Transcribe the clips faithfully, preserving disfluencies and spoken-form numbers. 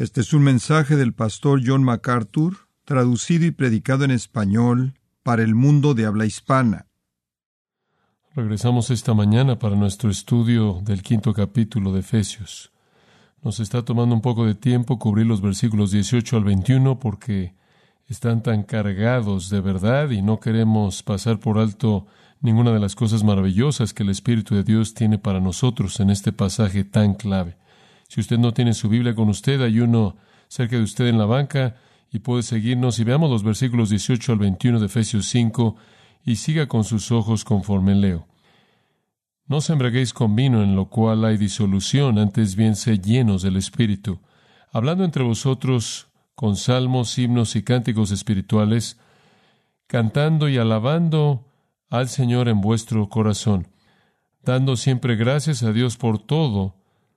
Este es un mensaje del pastor John MacArthur, traducido y predicado en español para el mundo de habla hispana. Regresamos esta mañana para nuestro estudio del quinto capítulo de Efesios. Nos está tomando un poco de tiempo cubrir los versículos dieciocho al veintiuno porque están tan cargados de verdad y no queremos pasar por alto ninguna de las cosas maravillosas que el Espíritu de Dios tiene para nosotros en este pasaje tan clave. Si usted no tiene su Biblia con usted, hay uno cerca de usted en la banca y puede seguirnos y veamos los versículos dieciocho al veintiuno de Efesios cinco y siga con sus ojos conforme leo. No os embriaguéis con vino en lo cual hay disolución, antes bien sed llenos del Espíritu, hablando entre vosotros con salmos, himnos y cánticos espirituales, cantando y alabando al Señor en vuestro corazón, dando siempre gracias a Dios por todo,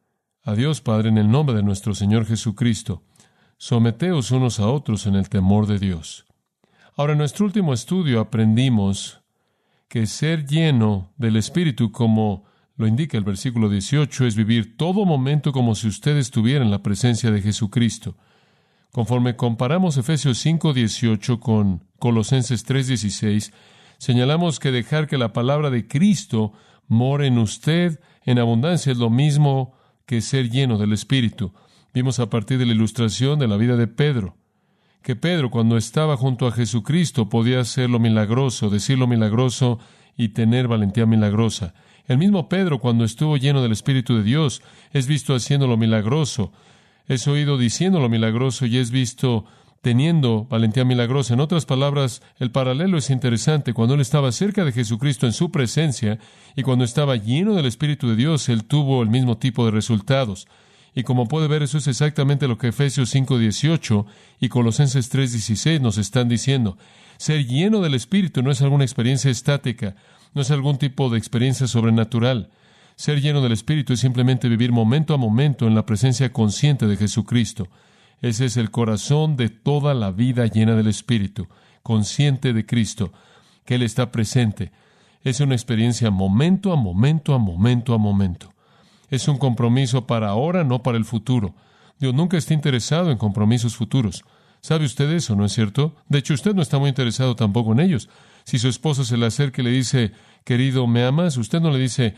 a Dios Padre en el nombre de nuestro Señor Jesucristo. Someteos unos a otros en el temor de Dios. Ahora, en nuestro último estudio aprendimos que ser lleno del Espíritu, como lo indica el versículo dieciocho, es vivir todo momento como si usted estuviera en la presencia de Jesucristo. Conforme comparamos Efesios cinco dieciocho con Colosenses tres dieciséis, señalamos que dejar que la palabra de Cristo more en usted en abundancia es lo mismo que ser lleno del Espíritu. Vimos a partir de la ilustración de la vida de Pedro, que Pedro, cuando estaba junto a Jesucristo, podía hacer lo milagroso, decir lo milagroso y tener valentía milagrosa. El mismo Pedro, cuando estuvo lleno del Espíritu de Dios, es visto haciendo lo milagroso, es oído diciendo lo milagroso y es visto teniendo valentía milagrosa. En otras palabras, el paralelo es interesante. Cuando él estaba cerca de Jesucristo en su presencia y cuando estaba lleno del Espíritu de Dios, él tuvo el mismo tipo de resultados. Y como puede ver, eso es exactamente lo que Efesios cinco dieciocho y Colosenses tres dieciséis nos están diciendo. Ser lleno del Espíritu no es alguna experiencia estática, no es algún tipo de experiencia sobrenatural. Ser lleno del Espíritu es simplemente vivir momento a momento en la presencia consciente de Jesucristo. Ese es el corazón de toda la vida llena del Espíritu, consciente de Cristo, que Él está presente. Es una experiencia momento a momento a momento a momento. Es un compromiso para ahora, no para el futuro. Dios nunca está interesado en compromisos futuros. ¿Sabe usted eso, no es cierto? De hecho, usted no está muy interesado tampoco en ellos. Si su esposo se le acerca y le dice, querido, ¿me amas? Usted no le dice,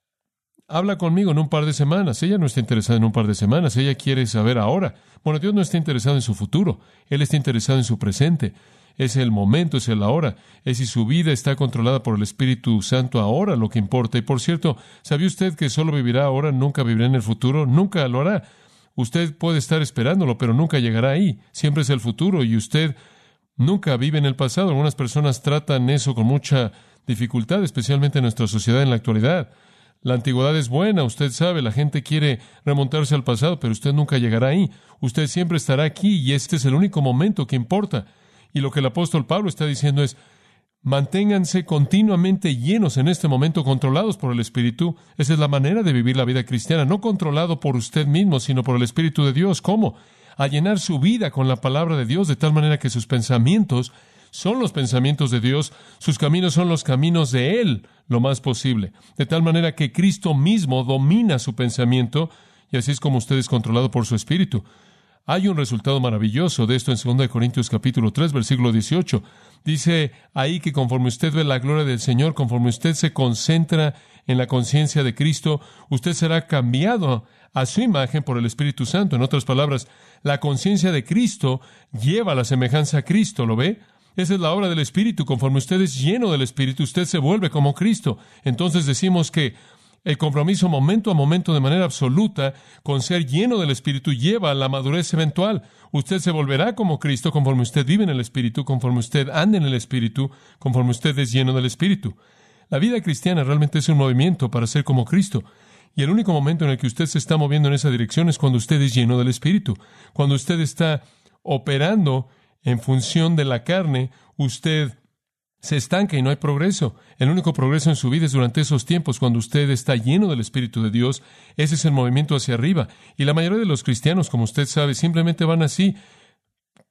habla conmigo en un par de semanas. Ella no está interesada en un par de semanas. Ella quiere saber ahora. Bueno, Dios no está interesado en su futuro. Él está interesado en su presente. Es el momento, es el ahora. Es si su vida está controlada por el Espíritu Santo ahora lo que importa. Y por cierto, ¿sabía usted que solo vivirá ahora, nunca vivirá en el futuro? Nunca lo hará. Usted puede estar esperándolo, pero nunca llegará ahí. Siempre es el futuro y usted nunca vive en el pasado. Algunas personas tratan eso con mucha dificultad, especialmente en nuestra sociedad en la actualidad. La antigüedad es buena, usted sabe, la gente quiere remontarse al pasado, pero usted nunca llegará ahí. Usted siempre estará aquí y este es el único momento que importa. Y lo que el apóstol Pablo está diciendo es, manténganse continuamente llenos en este momento, controlados por el Espíritu. Esa es la manera de vivir la vida cristiana, no controlado por usted mismo, sino por el Espíritu de Dios. ¿Cómo? A llenar su vida con la palabra de Dios, de tal manera que sus pensamientos son los pensamientos de Dios, sus caminos son los caminos de Él, lo más posible. De tal manera que Cristo mismo domina su pensamiento, y así es como usted es controlado por su Espíritu. Hay un resultado maravilloso de esto en segunda de Corintios capítulo tres, versículo dieciocho. Dice ahí que conforme usted ve la gloria del Señor, conforme usted se concentra en la conciencia de Cristo, usted será cambiado a su imagen por el Espíritu Santo. En otras palabras, la conciencia de Cristo lleva la semejanza a Cristo, ¿lo ve? Esa es la obra del Espíritu. Conforme usted es lleno del Espíritu, usted se vuelve como Cristo. Entonces decimos que el compromiso momento a momento de manera absoluta con ser lleno del Espíritu lleva a la madurez eventual. Usted se volverá como Cristo conforme usted vive en el Espíritu, conforme usted ande en el Espíritu, conforme usted es lleno del Espíritu. La vida cristiana realmente es un movimiento para ser como Cristo. Y el único momento en el que usted se está moviendo en esa dirección es cuando usted es lleno del Espíritu. Cuando usted está operando en función de la carne, usted se estanca y no hay progreso. El único progreso en su vida es durante esos tiempos, cuando usted está lleno del Espíritu de Dios. Ese es el movimiento hacia arriba. Y la mayoría de los cristianos, como usted sabe, simplemente van así,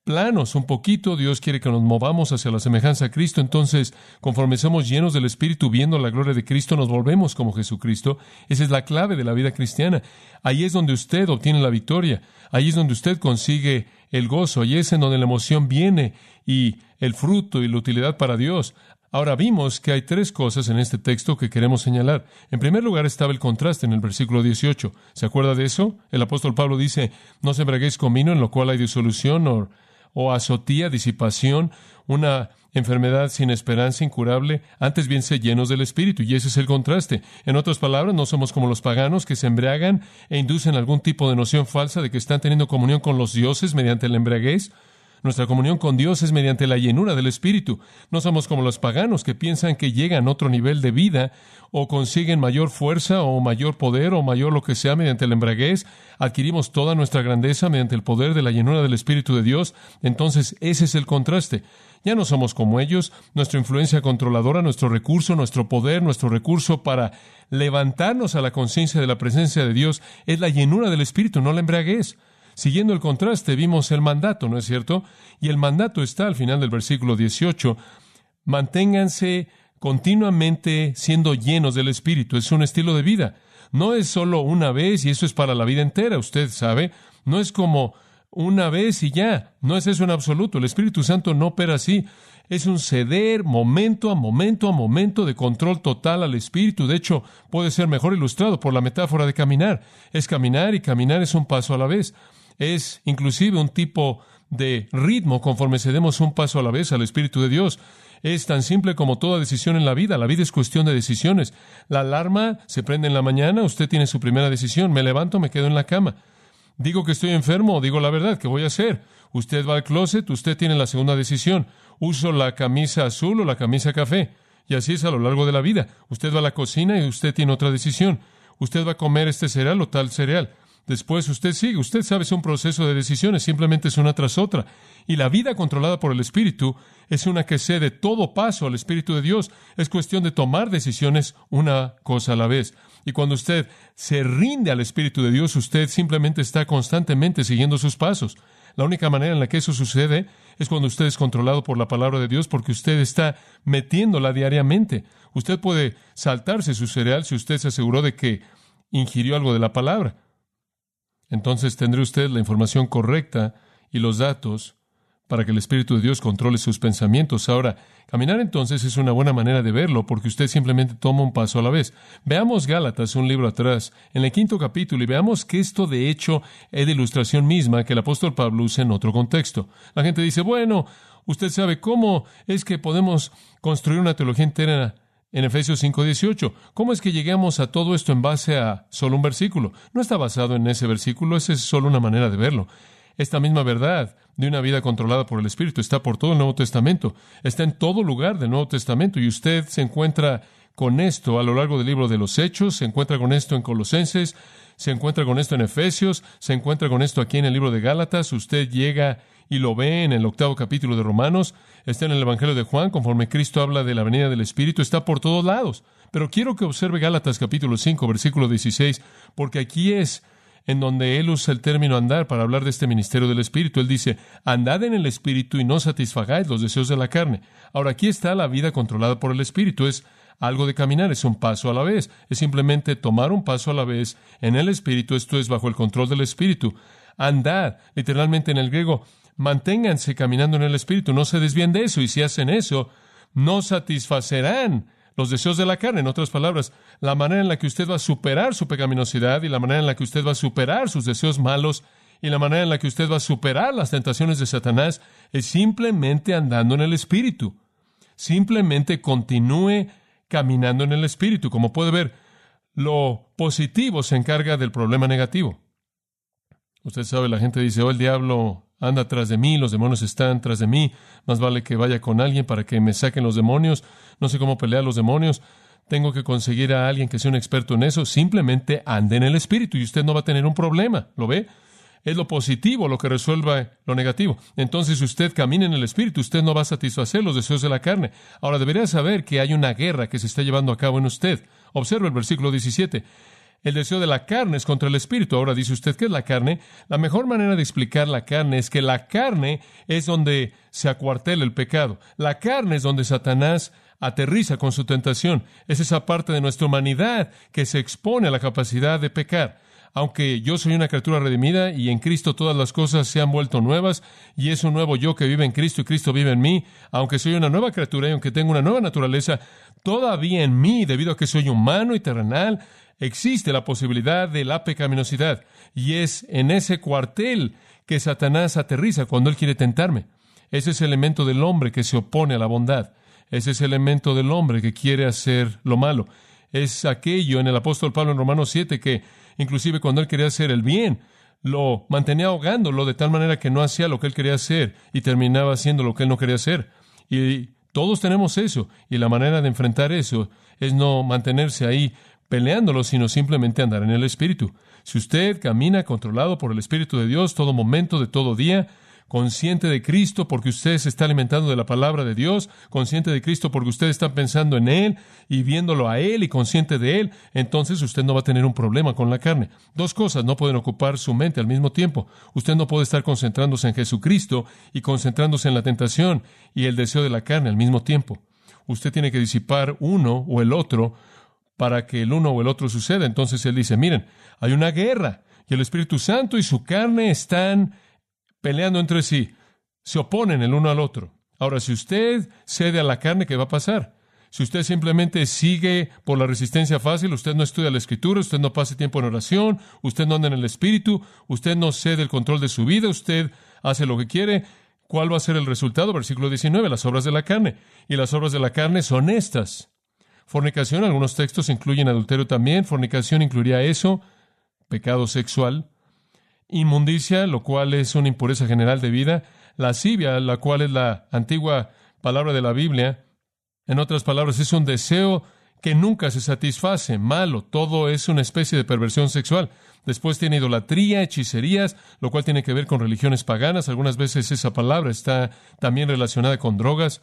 planos un poquito. Dios quiere que nos movamos hacia la semejanza a Cristo. Entonces, conforme somos llenos del Espíritu, viendo la gloria de Cristo, nos volvemos como Jesucristo. Esa es la clave de la vida cristiana. Ahí es donde usted obtiene la victoria. Ahí es donde usted consigue el gozo. Ahí es en donde la emoción viene y el fruto y la utilidad para Dios. Ahora vimos que hay tres cosas en este texto que queremos señalar. En primer lugar estaba el contraste en el versículo dieciocho. ¿Se acuerda de eso? El apóstol Pablo dice, no se embriaguéis con vino en lo cual hay disolución o, o azotía, disipación, una enfermedad sin esperanza, incurable. Antes bien, sed llenos del Espíritu. Y ese es el contraste. En otras palabras, no somos como los paganos que se embriagan e inducen algún tipo de noción falsa de que están teniendo comunión con los dioses mediante la embriaguez. Nuestra comunión con Dios es mediante la llenura del Espíritu. No somos como los paganos que piensan que llegan a otro nivel de vida o consiguen mayor fuerza o mayor poder o mayor lo que sea mediante la embriaguez. Adquirimos toda nuestra grandeza mediante el poder de la llenura del Espíritu de Dios. Entonces, ese es el contraste. Ya no somos como ellos. Nuestra influencia controladora, nuestro recurso, nuestro poder, nuestro recurso para levantarnos a la conciencia de la presencia de Dios es la llenura del Espíritu, no la embriaguez. Siguiendo el contraste, vimos el mandato, ¿no es cierto? Y el mandato está al final del versículo dieciocho. Manténganse continuamente siendo llenos del Espíritu. Es un estilo de vida. No es solo una vez y eso es para la vida entera, usted sabe. No es como una vez y ya. No es eso en absoluto. El Espíritu Santo no opera así. Es un ceder momento a momento a momento de control total al Espíritu. De hecho, puede ser mejor ilustrado por la metáfora de caminar. Es caminar y caminar es un paso a la vez. Es inclusive un tipo de ritmo conforme cedemos un paso a la vez al Espíritu de Dios. Es tan simple como toda decisión en la vida. La vida es cuestión de decisiones. La alarma se prende en la mañana, usted tiene su primera decisión. Me levanto, me quedo en la cama. Digo que estoy enfermo o digo la verdad, ¿qué voy a hacer? Usted va al closet, usted tiene la segunda decisión. Uso la camisa azul o la camisa café. Y así es a lo largo de la vida. Usted va a la cocina y usted tiene otra decisión. Usted va a comer este cereal o tal cereal. Después usted sigue. Usted sabe, es un proceso de decisiones, simplemente es una tras otra. Y la vida controlada por el Espíritu es una que cede todo paso al Espíritu de Dios. Es cuestión de tomar decisiones una cosa a la vez. Y cuando usted se rinde al Espíritu de Dios, usted simplemente está constantemente siguiendo sus pasos. La única manera en la que eso sucede es cuando usted es controlado por la palabra de Dios, porque usted está metiéndola diariamente. Usted puede saltarse su cereal si usted se aseguró de que ingirió algo de la palabra. Entonces tendrá usted la información correcta y los datos para que el Espíritu de Dios controle sus pensamientos. Ahora, caminar entonces es una buena manera de verlo, porque usted simplemente toma un paso a la vez. Veamos Gálatas, un libro atrás, en el quinto capítulo, y veamos que esto de hecho es de ilustración misma que el apóstol Pablo usa en otro contexto. La gente dice, bueno, usted sabe cómo es que podemos construir una teología entera en Efesios cinco dieciocho. ¿Cómo es que llegamos a todo esto en base a solo un versículo? No está basado en ese versículo, esa es solo una manera de verlo. Esta misma verdad de una vida controlada por el Espíritu está por todo el Nuevo Testamento, está en todo lugar del Nuevo Testamento, y usted se encuentra con esto a lo largo del libro de los Hechos, se encuentra con esto en Colosenses, se encuentra con esto en Efesios, se encuentra con esto aquí en el libro de Gálatas, usted llega y lo ve en el octavo capítulo de Romanos, está en el Evangelio de Juan, conforme Cristo habla de la venida del Espíritu, está por todos lados. Pero quiero que observe Gálatas capítulo cinco, versículo dieciséis, porque aquí es en donde él usa el término andar para hablar de este ministerio del Espíritu. Él dice, andad en el Espíritu y no satisfagáis los deseos de la carne. Ahora, aquí está la vida controlada por el Espíritu. Es algo de caminar, es un paso a la vez. Es simplemente tomar un paso a la vez en el Espíritu. Esto es bajo el control del Espíritu. Andad, literalmente en el griego, manténganse caminando en el Espíritu. No se desvíen de eso. Y si hacen eso, no satisfacerán los deseos de la carne. En otras palabras, la manera en la que usted va a superar su pecaminosidad y la manera en la que usted va a superar sus deseos malos y la manera en la que usted va a superar las tentaciones de Satanás es simplemente andando en el Espíritu. Simplemente continúe caminando en el Espíritu. Como puede ver, lo positivo se encarga del problema negativo. Usted sabe, la gente dice, oh, el diablo anda tras de mí, los demonios están tras de mí, más vale que vaya con alguien para que me saquen los demonios, no sé cómo pelear los demonios, tengo que conseguir a alguien que sea un experto en eso. Simplemente ande en el Espíritu y usted no va a tener un problema, ¿lo ve? Es lo positivo lo que resuelva lo negativo. Entonces, si usted camina en el Espíritu, usted no va a satisfacer los deseos de la carne. Ahora, debería saber que hay una guerra que se está llevando a cabo en usted. Observe el versículo diecisiete. El deseo de la carne es contra el espíritu. Ahora dice usted, ¿qué es la carne? La mejor manera de explicar la carne es que la carne es donde se acuartela el pecado. La carne es donde Satanás aterriza con su tentación. Es esa parte de nuestra humanidad que se expone a la capacidad de pecar. Aunque yo soy una criatura redimida y en Cristo todas las cosas se han vuelto nuevas y es un nuevo yo que vive en Cristo y Cristo vive en mí, aunque soy una nueva criatura y aunque tengo una nueva naturaleza, todavía en mí, debido a que soy humano y terrenal, existe la posibilidad de la pecaminosidad. Y es en ese cuartel que Satanás aterriza cuando él quiere tentarme. Ese es el elemento del hombre que se opone a la bondad. Ese es el elemento del hombre que quiere hacer lo malo. Es aquello en el apóstol Pablo en Romanos siete que, inclusive cuando él quería hacer el bien, lo mantenía ahogándolo de tal manera que no hacía lo que él quería hacer y terminaba haciendo lo que él no quería hacer. Y todos tenemos eso. Y la manera de enfrentar eso es no mantenerse ahí peleándolo, sino simplemente andar en el Espíritu. Si usted camina controlado por el Espíritu de Dios todo momento de todo día, consciente de Cristo porque usted se está alimentando de la palabra de Dios, consciente de Cristo porque usted está pensando en Él y viéndolo a Él y consciente de Él, entonces usted no va a tener un problema con la carne. Dos cosas no pueden ocupar su mente al mismo tiempo. Usted no puede estar concentrándose en Jesucristo y concentrándose en la tentación y el deseo de la carne al mismo tiempo. Usted tiene que disipar uno o el otro para que el uno o el otro suceda. Entonces Él dice, miren, hay una guerra y el Espíritu Santo y su carne están peleando entre sí, se oponen el uno al otro. Ahora, si usted cede a la carne, ¿qué va a pasar? Si usted simplemente sigue por la resistencia fácil, usted no estudia la Escritura, usted no pasa tiempo en oración, usted no anda en el Espíritu, usted no cede el control de su vida, usted hace lo que quiere, ¿cuál va a ser el resultado? Versículo diecinueve, las obras de la carne. Y las obras de la carne son estas. Fornicación, algunos textos incluyen adulterio también. Fornicación incluiría eso, pecado sexual. Inmundicia, lo cual es una impureza general de vida. Lascivia, la cual es la antigua palabra de la Biblia. En otras palabras, es un deseo que nunca se satisface, malo. Todo es una especie de perversión sexual. Después tiene idolatría, hechicerías, lo cual tiene que ver con religiones paganas. Algunas veces esa palabra está también relacionada con drogas.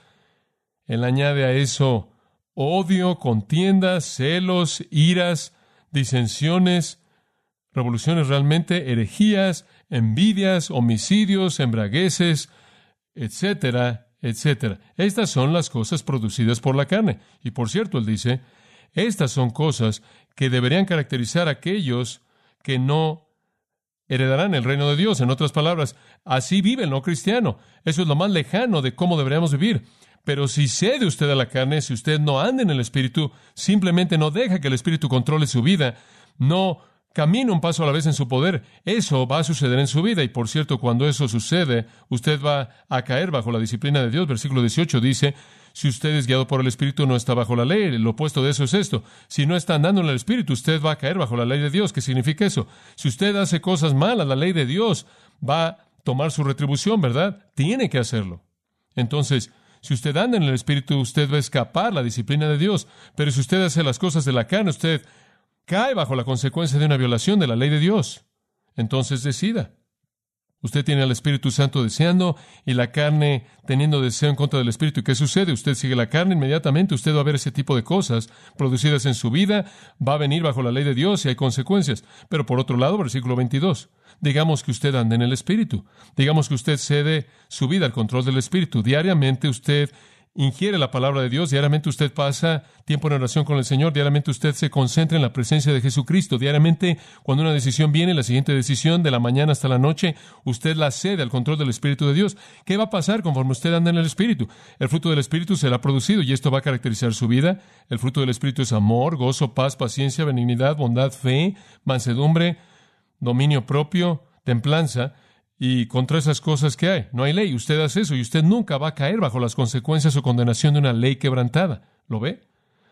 Él añade a eso odio, contiendas, celos, iras, disensiones, revoluciones realmente, herejías, envidias, homicidios, embriagueces, etcétera, etcétera. Estas son las cosas producidas por la carne. Y por cierto, él dice, estas son cosas que deberían caracterizar a aquellos que no heredarán el reino de Dios. En otras palabras, así vive el no cristiano. Eso es lo más lejano de cómo deberíamos vivir. Pero si cede usted a la carne, si usted no anda en el Espíritu, simplemente no deja que el Espíritu controle su vida, no camina un paso a la vez en su poder, eso va a suceder en su vida. Y por cierto, cuando eso sucede, usted va a caer bajo la disciplina de Dios. Versículo dieciocho dice, si usted es guiado por el Espíritu, no está bajo la ley. Lo opuesto de eso es esto. Si no está andando en el Espíritu, usted va a caer bajo la ley de Dios. ¿Qué significa eso? Si usted hace cosas malas, la ley de Dios va a tomar su retribución, ¿verdad? Tiene que hacerlo. Entonces, si usted anda en el Espíritu, usted va a escapar la disciplina de Dios. Pero si usted hace las cosas de la carne, usted cae bajo la consecuencia de una violación de la ley de Dios. Entonces decida. Usted tiene al Espíritu Santo deseando y la carne teniendo deseo en contra del Espíritu. ¿Y qué sucede? Usted sigue la carne, inmediatamente usted va a ver ese tipo de cosas producidas en su vida, va a venir bajo la ley de Dios y hay consecuencias. Pero por otro lado, versículo veintidós, digamos que usted anda en el Espíritu. Digamos que usted cede su vida al control del Espíritu. Diariamente usted ingiere la palabra de Dios, diariamente usted pasa tiempo en oración con el Señor, diariamente usted se concentra en la presencia de Jesucristo, diariamente cuando una decisión viene, la siguiente decisión de la mañana hasta la noche, usted la cede al control del Espíritu de Dios. ¿Qué va a pasar conforme usted anda en el Espíritu? El fruto del Espíritu será producido y esto va a caracterizar su vida. El fruto del Espíritu es amor, gozo, paz, paciencia, benignidad, bondad, fe, mansedumbre, dominio propio, templanza. Y contra esas cosas que hay, no hay ley. Usted hace eso y usted nunca va a caer bajo las consecuencias o condenación de una ley quebrantada. ¿Lo ve?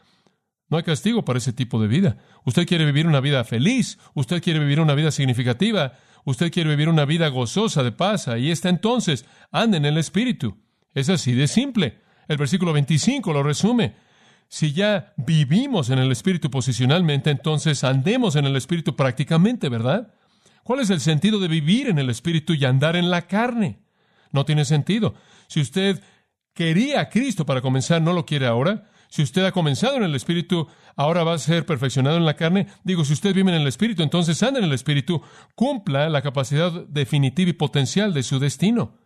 No hay castigo para ese tipo de vida. Usted quiere vivir una vida feliz. Usted quiere vivir una vida significativa. Usted quiere vivir una vida gozosa de paz. Ahí está entonces. Ande en el Espíritu. Es así de simple. El versículo veinticinco lo resume. Si ya vivimos en el Espíritu posicionalmente, entonces andemos en el Espíritu prácticamente, ¿verdad? ¿Cuál es el sentido de vivir en el Espíritu y andar en la carne? No tiene sentido. Si usted quería a Cristo para comenzar, ¿no lo quiere ahora? Si usted ha comenzado en el Espíritu, ahora va a ser perfeccionado en la carne. Digo, si usted vive en el Espíritu, entonces anda en el Espíritu, cumpla la capacidad definitiva y potencial de su destino.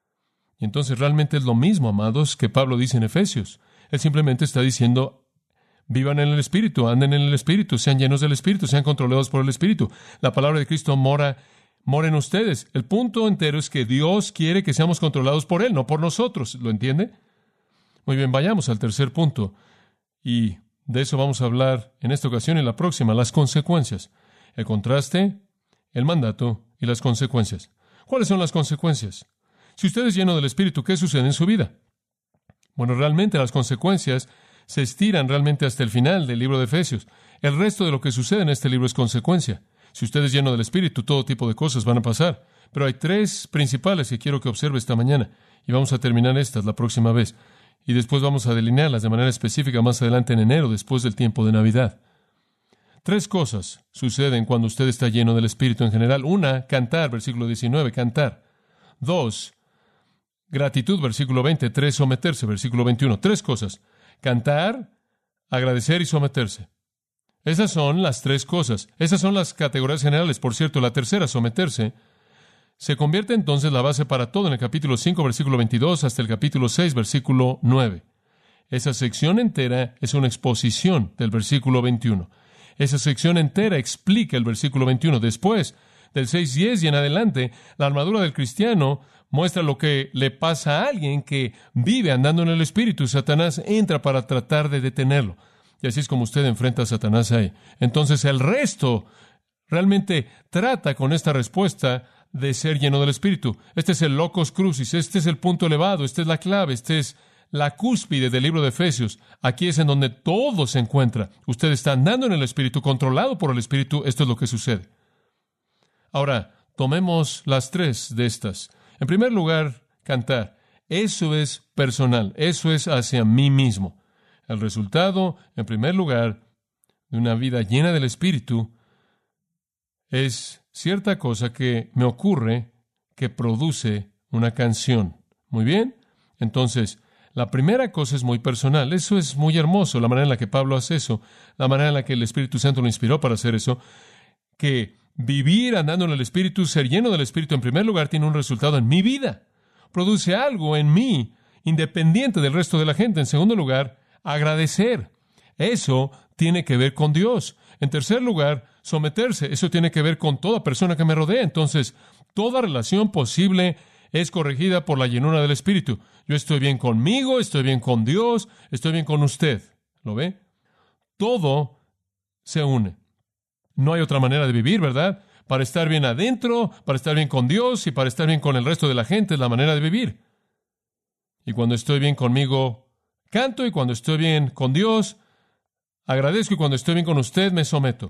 Y entonces realmente es lo mismo, amados, que Pablo dice en Efesios. Él simplemente está diciendo, vivan en el Espíritu, anden en el Espíritu, sean llenos del Espíritu, sean controlados por el Espíritu. La palabra de Cristo mora, mora en ustedes. El punto entero es que Dios quiere que seamos controlados por Él, no por nosotros. ¿Lo entiende? Muy bien, vayamos al tercer punto. Y de eso vamos a hablar en esta ocasión y en la próxima, las consecuencias. El contraste, el mandato y las consecuencias. ¿Cuáles son las consecuencias? Si usted es lleno del Espíritu, ¿qué sucede en su vida? Bueno, realmente las consecuencias se estiran realmente hasta el final del libro de Efesios. El resto de lo que sucede en este libro es consecuencia. Si usted es lleno del Espíritu, todo tipo de cosas van a pasar. Pero hay tres principales que quiero que observe esta mañana. Y vamos a terminar estas la próxima vez. Y después vamos a delinearlas de manera específica más adelante en enero, después del tiempo de Navidad. Tres cosas suceden cuando usted está lleno del Espíritu en general. Una, cantar, versículo diecinueve, cantar. Dos, gratitud, versículo veinte. Tres, someterse, versículo veintiuno. Tres cosas. Cantar, agradecer y someterse. Esas son las tres cosas. Esas son las categorías generales. Por cierto, la tercera, someterse, se convierte entonces la base para todo en el capítulo cinco, versículo veintidós, hasta el capítulo seis, versículo nueve. Esa sección entera es una exposición del versículo veintiuno. Esa sección entera explica el versículo veintiuno. Después, del seis diez y en adelante, la armadura del cristiano muestra lo que le pasa a alguien que vive andando en el Espíritu. Satanás entra para tratar de detenerlo. Y así es como usted enfrenta a Satanás ahí. Entonces, el resto realmente trata con esta respuesta de ser lleno del Espíritu. Este es el locus crucis, este es el punto elevado, esta es la clave, este es la cúspide del libro de Efesios. Aquí es en donde todo se encuentra. Usted está andando en el Espíritu, controlado por el Espíritu. Esto es lo que sucede. Ahora, tomemos las tres de estas. En primer lugar, cantar. Eso es personal, eso es hacia mí mismo. El resultado, en primer lugar, de una vida llena del Espíritu es cierta cosa que me ocurre que produce una canción. Muy bien. Entonces, la primera cosa es muy personal. Eso es muy hermoso, la manera en la que Pablo hace eso, la manera en la que el Espíritu Santo lo inspiró para hacer eso, que vivir andando en el Espíritu, ser lleno del Espíritu, en primer lugar, tiene un resultado en mi vida. Produce algo en mí, independiente del resto de la gente. En segundo lugar, agradecer. Eso tiene que ver con Dios. En tercer lugar, someterse. Eso tiene que ver con toda persona que me rodea. Entonces, toda relación posible es corregida por la llenura del Espíritu. Yo estoy bien conmigo, estoy bien con Dios, estoy bien con usted. ¿Lo ve? Todo se une. No hay otra manera de vivir, ¿verdad? Para estar bien adentro, para estar bien con Dios y para estar bien con el resto de la gente es la manera de vivir. Y cuando estoy bien conmigo, canto, y cuando estoy bien con Dios, agradezco, y cuando estoy bien con usted, me someto.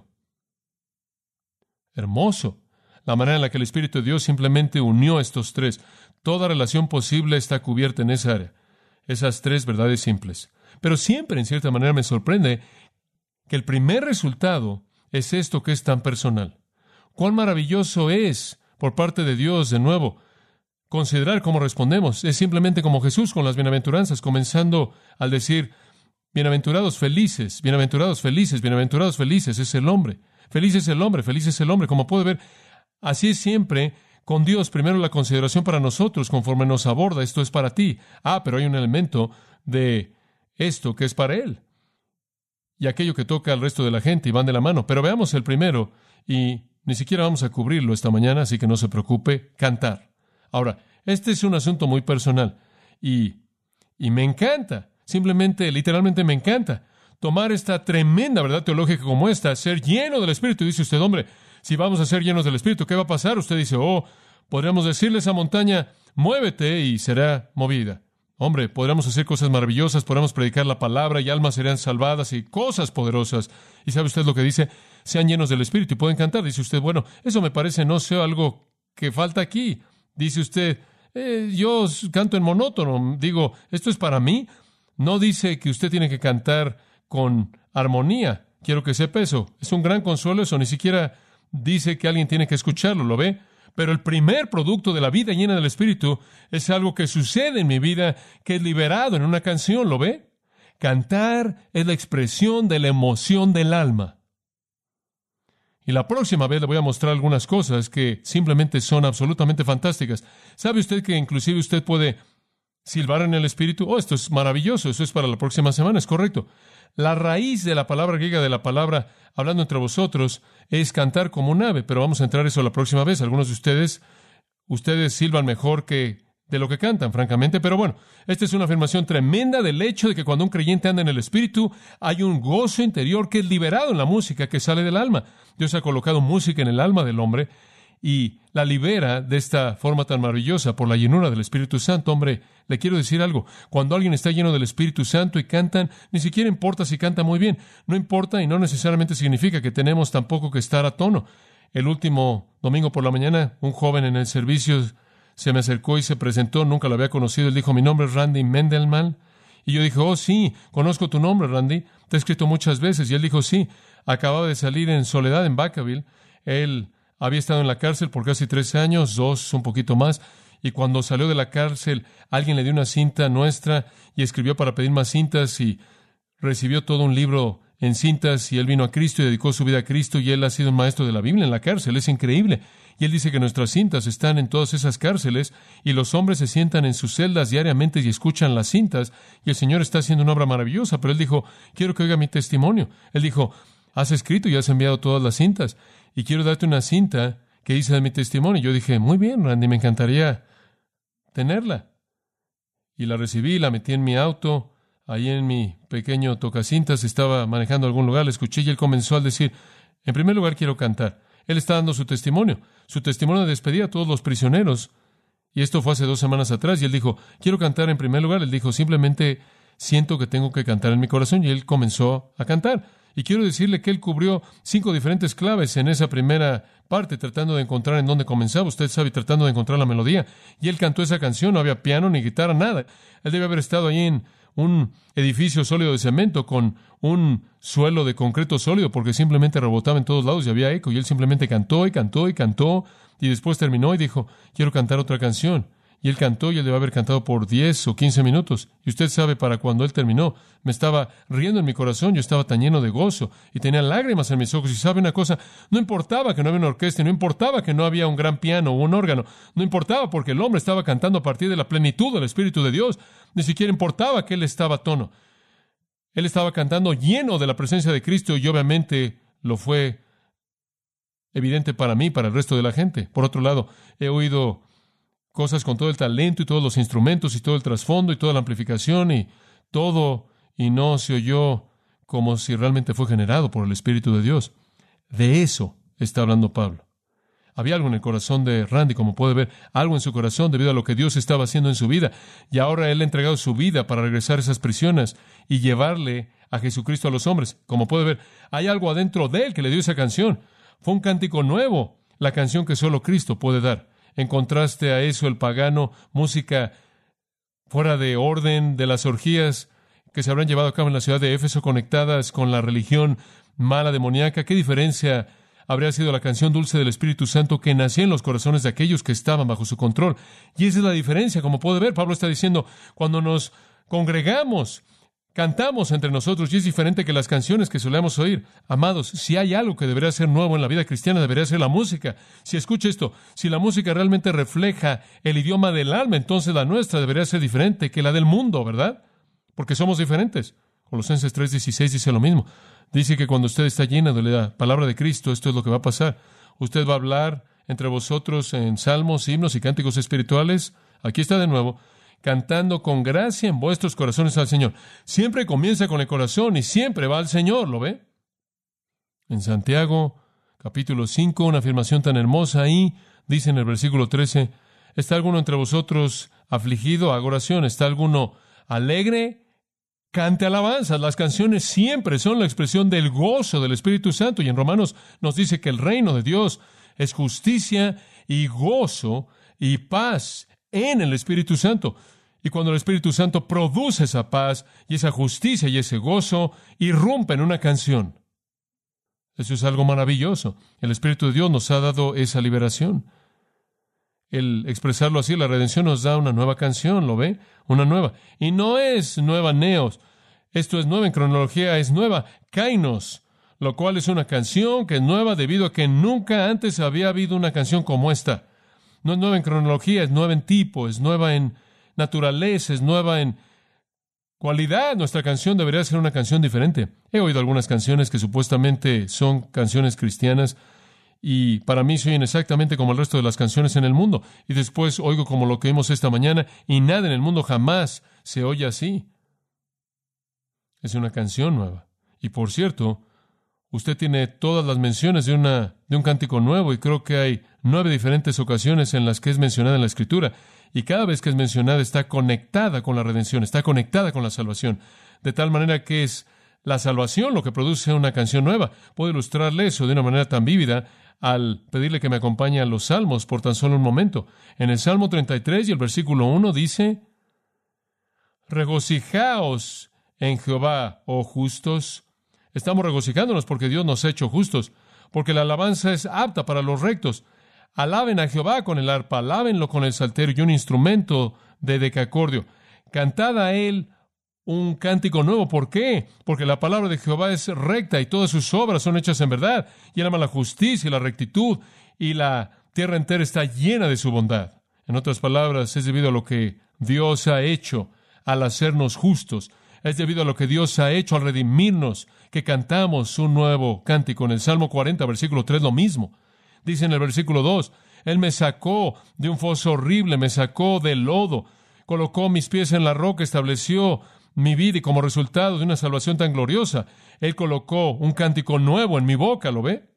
Hermoso. La manera en la que el Espíritu de Dios simplemente unió estos tres. Toda relación posible está cubierta en esa área. Esas tres verdades simples. Pero siempre, en cierta manera, me sorprende que el primer resultado es esto que es tan personal. Cuán maravilloso es, por parte de Dios, de nuevo, considerar cómo respondemos. Es simplemente como Jesús con las bienaventuranzas, comenzando al decir, bienaventurados felices, bienaventurados felices, bienaventurados felices, es el hombre. Feliz es el hombre, feliz es el hombre. Como puede ver, así es siempre con Dios. Primero la consideración para nosotros, conforme nos aborda, esto es para ti. Ah, pero hay un elemento de esto que es para Él. Y aquello que toca al resto de la gente y van de la mano. Pero veamos el primero, y ni siquiera vamos a cubrirlo esta mañana, así que no se preocupe, cantar. Ahora, este es un asunto muy personal, y, y me encanta, simplemente, literalmente me encanta, tomar esta tremenda verdad teológica como esta, ser lleno del Espíritu. Dice usted, hombre, si vamos a ser llenos del Espíritu, ¿qué va a pasar? Usted dice, oh, podríamos decirle a esa montaña, muévete y será movida. Hombre, podríamos hacer cosas maravillosas, podríamos predicar la palabra y almas serían salvadas y cosas poderosas. ¿Y sabe usted lo que dice? Sean llenos del Espíritu y pueden cantar. Dice usted, bueno, eso me parece no sé algo que falta aquí. Dice usted, eh, yo canto en monótono. Digo, ¿esto es para mí? No dice que usted tiene que cantar con armonía. Quiero que sepa eso. Es un gran consuelo eso. Ni siquiera dice que alguien tiene que escucharlo, ¿lo ve? Pero el primer producto de la vida llena del Espíritu es algo que sucede en mi vida, que es liberado en una canción, ¿lo ve? Cantar es la expresión de la emoción del alma. Y la próxima vez le voy a mostrar algunas cosas que simplemente son absolutamente fantásticas. ¿Sabe usted que inclusive usted puede silbar en el Espíritu? Oh, esto es maravilloso. Eso es para la próxima semana, es correcto. La raíz de la palabra griega, de la palabra hablando entre vosotros, es cantar como un ave, pero vamos a entrar a eso la próxima vez. Algunos de ustedes, ustedes silban mejor que de lo que cantan, francamente, pero bueno, esta es una afirmación tremenda del hecho de que cuando un creyente anda en el Espíritu, hay un gozo interior que es liberado en la música que sale del alma. Dios ha colocado música en el alma del hombre y la libera de esta forma tan maravillosa por la llenura del Espíritu Santo. Hombre, le quiero decir algo. Cuando alguien está lleno del Espíritu Santo y cantan, ni siquiera importa si canta muy bien. No importa y no necesariamente significa que tenemos tampoco que estar a tono. El último domingo por la mañana, un joven en el servicio se me acercó y se presentó. Nunca lo había conocido. Él dijo, mi nombre es Randy Mendelman. Y yo dije, oh, sí, conozco tu nombre, Randy. Te he escrito muchas veces. Y él dijo, sí, acababa de salir en Soledad, en Vacaville. Él había estado en la cárcel por casi tres años, dos, un poquito más, y cuando salió de la cárcel, alguien le dio una cinta nuestra y escribió para pedir más cintas y recibió todo un libro en cintas y él vino a Cristo y dedicó su vida a Cristo y él ha sido un maestro de la Biblia en la cárcel. Es increíble. Y él dice que nuestras cintas están en todas esas cárceles y los hombres se sientan en sus celdas diariamente y escuchan las cintas y el Señor está haciendo una obra maravillosa. Pero él dijo, quiero que oiga mi testimonio. Él dijo, has escrito y has enviado todas las cintas y quiero darte una cinta que dice de mi testimonio. Yo dije, muy bien, Randy, me encantaría tenerla. Y la recibí, la metí en mi auto, ahí en mi pequeño tocacintas, estaba manejando a algún lugar, le escuché y él comenzó a decir, en primer lugar quiero cantar. Él está dando su testimonio, su testimonio de despedida a todos los prisioneros. Y esto fue hace dos semanas atrás y él dijo, quiero cantar en primer lugar. Él dijo, simplemente siento que tengo que cantar en mi corazón y él comenzó a cantar. Y quiero decirle que él cubrió cinco diferentes claves en esa primera parte, tratando de encontrar en dónde comenzaba. Usted sabe, tratando de encontrar la melodía. Y él cantó esa canción, no había piano ni guitarra, nada. Él debe haber estado ahí en un edificio sólido de cemento con un suelo de concreto sólido, porque simplemente rebotaba en todos lados y había eco. Y él simplemente cantó y cantó y cantó. Y después terminó y dijo, quiero cantar otra canción. Y él cantó y él debe haber cantado por diez o quince minutos. Y usted sabe, para cuando él terminó, me estaba riendo en mi corazón, yo estaba tan lleno de gozo y tenía lágrimas en mis ojos. Y sabe una cosa, no importaba que no había una orquesta, no importaba que no había un gran piano o un órgano, no importaba porque el hombre estaba cantando a partir de la plenitud del Espíritu de Dios, ni siquiera importaba que él estaba a tono. Él estaba cantando lleno de la presencia de Cristo y obviamente lo fue evidente para mí, para el resto de la gente. Por otro lado, he oído cosas con todo el talento y todos los instrumentos y todo el trasfondo y toda la amplificación y todo, y no se oyó como si realmente fue generado por el Espíritu de Dios. De eso está hablando Pablo. Había algo en el corazón de Randy, como puede ver, algo en su corazón debido a lo que Dios estaba haciendo en su vida, y ahora él ha entregado su vida para regresar a esas prisiones y llevarle a Jesucristo a los hombres. Como puede ver, hay algo adentro de él que le dio esa canción. Fue un cántico nuevo, la canción que solo Cristo puede dar. En contraste a eso, el pagano, música fuera de orden de las orgías que se habrán llevado a cabo en la ciudad de Éfeso, conectadas con la religión mala, demoníaca. ¿Qué diferencia habría sido la canción dulce del Espíritu Santo que nacía en los corazones de aquellos que estaban bajo su control? Y esa es la diferencia, como puede ver. Pablo está diciendo, cuando nos congregamos, cantamos entre nosotros, y es diferente que las canciones que solemos oír. Amados, si hay algo que debería ser nuevo en la vida cristiana, debería ser la música. Si escucha esto, si la música realmente refleja el idioma del alma, entonces la nuestra debería ser diferente que la del mundo, ¿verdad? Porque somos diferentes. Colosenses tres dieciséis dice lo mismo. Dice que cuando usted está lleno de la palabra de Cristo, esto es lo que va a pasar. Usted va a hablar entre vosotros en salmos, himnos y cánticos espirituales. Aquí está de nuevo. Cantando con gracia en vuestros corazones al Señor. Siempre comienza con el corazón y siempre va al Señor, ¿lo ve? En Santiago, capítulo cinco, una afirmación tan hermosa ahí, dice en el versículo trece, ¿está alguno entre vosotros afligido? Haga oración. ¿Está alguno alegre? Cante alabanzas. Las canciones siempre son la expresión del gozo del Espíritu Santo. Y en Romanos nos dice que el reino de Dios es justicia y gozo y paz en el Espíritu Santo. Y cuando el Espíritu Santo produce esa paz y esa justicia y ese gozo, irrumpe en una canción. Eso es algo maravilloso. El Espíritu de Dios nos ha dado esa liberación. El expresarlo así, la redención nos da una nueva canción, ¿lo ve? Una nueva. Y no es nueva neos. Esto es nuevo en cronología, es nueva. Kainos, lo cual es una canción que es nueva debido a que nunca antes había habido una canción como esta. No es nueva en cronología, es nueva en tipo, es nueva en naturaleza, es nueva en cualidad. Nuestra canción debería ser una canción diferente. He oído algunas canciones que supuestamente son canciones cristianas y para mí se oyen exactamente como el resto de las canciones en el mundo. Y después oigo como lo que vimos esta mañana y nada en el mundo jamás se oye así. Es una canción nueva. Y por cierto, usted tiene todas las menciones de, una, de un cántico nuevo y creo que hay nueve diferentes ocasiones en las que es mencionada en la Escritura. Y cada vez que es mencionada está conectada con la redención, está conectada con la salvación. De tal manera que es la salvación lo que produce una canción nueva. Puedo ilustrarle eso de una manera tan vívida al pedirle que me acompañe a los Salmos por tan solo un momento. En el Salmo treinta y tres y el versículo uno dice: regocijaos en Jehová, oh justos. Estamos regocijándonos porque Dios nos ha hecho justos, porque la alabanza es apta para los rectos. Alaben a Jehová con el arpa, alábenlo con el salterio y un instrumento de decacordio. Cantad a él un cántico nuevo. ¿Por qué? Porque la palabra de Jehová es recta y todas sus obras son hechas en verdad. Y él ama la justicia y la rectitud, y la tierra entera está llena de su bondad. En otras palabras, es debido a lo que Dios ha hecho al hacernos justos. Es debido a lo que Dios ha hecho al redimirnos, que cantamos un nuevo cántico. En el Salmo cuarenta, versículo tres, lo mismo. Dice en el versículo dos, Él me sacó de un foso horrible, me sacó del lodo, colocó mis pies en la roca, estableció mi vida y como resultado de una salvación tan gloriosa, Él colocó un cántico nuevo en mi boca, ¿lo ve?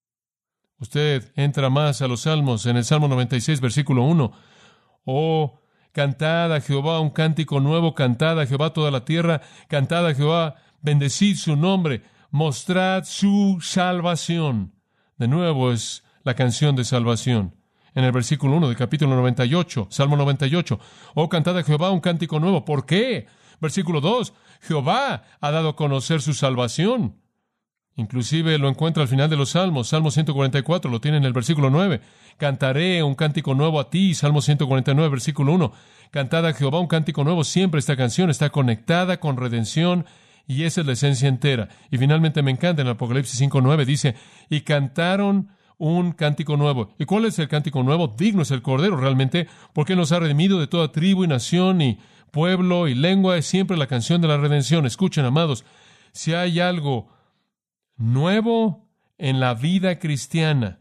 Usted entra más a los Salmos, en el Salmo noventa y seis, versículo uno. Oh, cantad a Jehová un cántico nuevo, cantad a Jehová toda la tierra, cantad a Jehová, bendecid su nombre, mostrad su salvación. De nuevo es la canción de salvación. En el versículo uno del capítulo noventa y ocho, Salmo noventa y ocho. Oh, cantad a Jehová un cántico nuevo. ¿Por qué? Versículo dos. Jehová ha dado a conocer su salvación. Inclusive lo encuentra al final de los Salmos. Salmo ciento cuarenta y cuatro lo tiene en el versículo nueve. Cantaré un cántico nuevo a ti. Salmo ciento cuarenta y nueve, versículo uno. Cantad a Jehová un cántico nuevo. Siempre esta canción está conectada con redención y esa es la esencia entera. Y finalmente me encanta en Apocalipsis cinco nueve dice, y cantaron un cántico nuevo. ¿Y cuál es el cántico nuevo? Digno es el Cordero realmente, porque Él nos ha redimido de toda tribu y nación y pueblo y lengua. Es siempre la canción de la redención. Escuchen, amados, si hay algo nuevo en la vida cristiana,